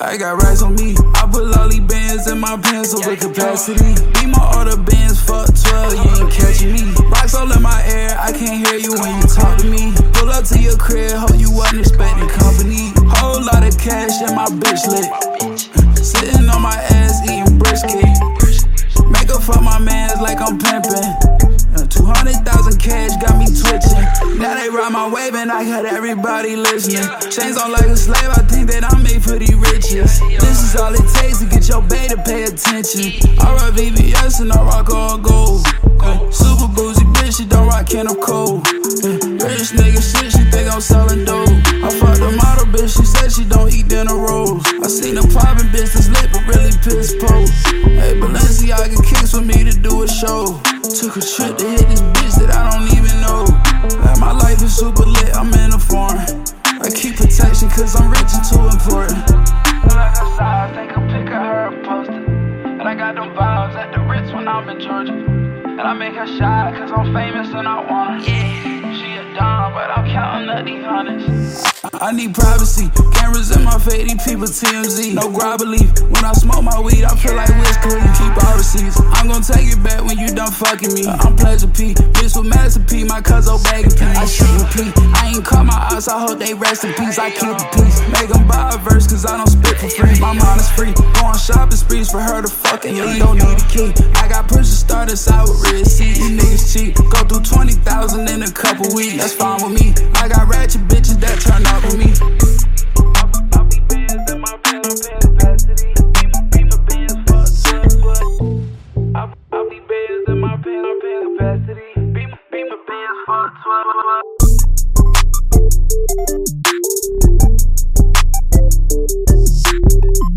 I got racks on me. I put lolly bands in my pants over capacity. Be my order bands, fuck 12, you ain't catching me. Rocks all in my ear, I can't hear you when you talk to me. Pull up to your crib, hope you wasn't expecting company. Whole lot of cash and my bitch lit. Sitting on my ass eating brisket. Make up for my mans like I'm pimping. 200,000 cash got me twitching. Now they ride my wave and I got everybody listening. Chains on like a slave, I think that I'm made for the riches. This is all it takes to get your bae to pay attention. I rock VVS and I rock all gold. Super bougie bitch, she don't rock can of cold. Rich nigga shit, she think I'm selling dope. I fucked the model bitch, she said she don't eat dinner rolls. I seen a poppin' bitch that's lit but really piss poor. Hey, Balenciaga kicks for me to do a show. Took a trip to hit this bitch that I don't even know. Like my life is super lit, I'm in a foreign. I keep protection cause I'm rich and too important. Like outside, take a pic of her and post it. And I got them vibes at the Ritz when I'm in Georgia. And I make her shy cause I'm famous and I want her. She a dime, but I'm counting up these hundreds. I need privacy, cameras in my face, these people TMZ. No grab belief, when I smoke my weed, I feel like Wiz Khalifa. Keep all receipts, I'm gon' take it back when you done fucking me. I'm Pleasure P, bitch with Master P, my cousin bagging P. I shoot and P, I ain't call my eyes, I hope they rest in peace. I keep the peace, make them buy a verse cause I don't spit for free. My mind is free, going shopping sprees for her to fucking leave. Don't need a key, I got push to start us out with red seats. These niggas cheap, go through 20,000 in a couple weeks. That's fine with me, I got ratchet bitches that turn up with me. I'll be bands in my pants capacity. Be my bands for 12, but I'll be bands in my pants capacity. Be my bands for 12.